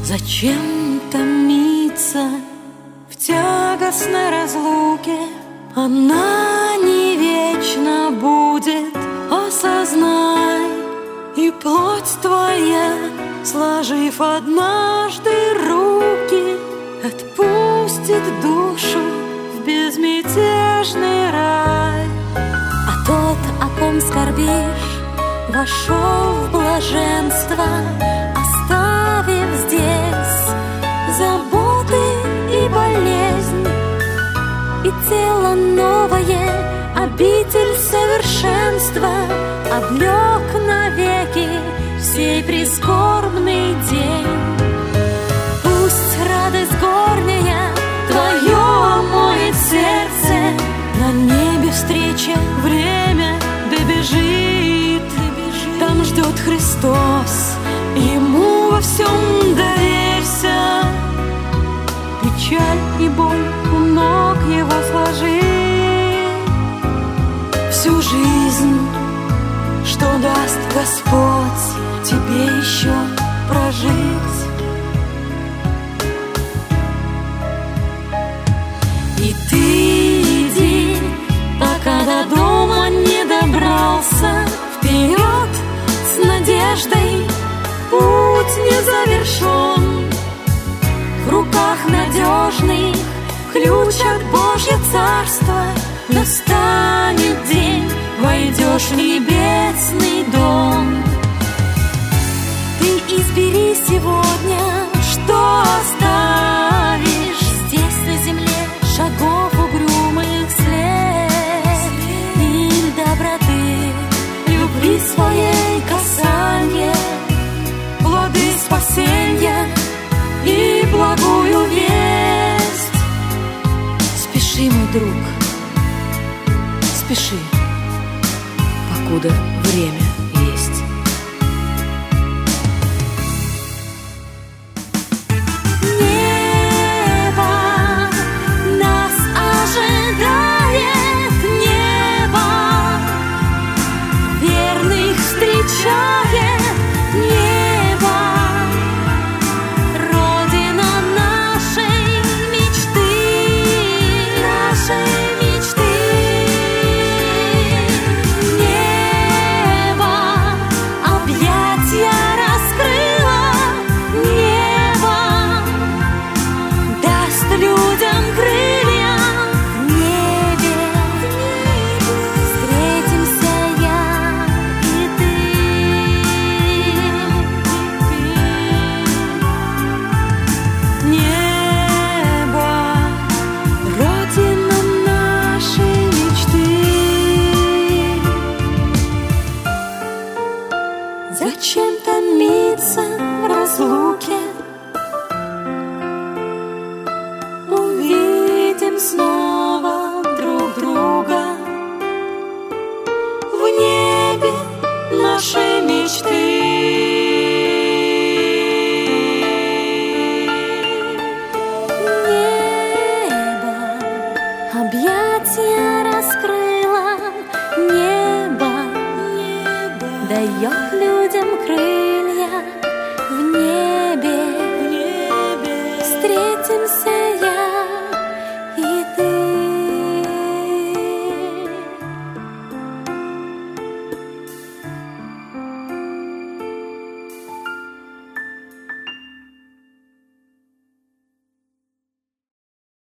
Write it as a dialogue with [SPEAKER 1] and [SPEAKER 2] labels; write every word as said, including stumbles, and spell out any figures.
[SPEAKER 1] Зачем томиться в тягостной разлуке? Она не вечно будет, осознай. И плоть твоя, сложив однажды руки, отпустит душу в безмятежный рай. А тот, о ком скорбишь, вошел в блаженство, оставив здесь заботы и болезнь, и тело новое, обитель совершенства, облек навеки в сей прискорбный день. Пусть радость горняя твое омоет сердце, на небе встреча, время добежит, там ждет Христос, Ему во всем доверься. Печаль и боль у ног Его сложи, всю жизнь, что даст Господь тебе еще прожить. И ты иди, пока до дома не добрался, вперед с надеждой, путь не завершен. В руках надежных ключ от Божье царство. Настанет день, войдешь в небесный дом. Ты избери сегодня, что оставишь здесь на земле, шагов угрюмых след, и доброты, любви своей касанье, плоды спасенья и благую весть. Спеши, мой друг, спеши, покуда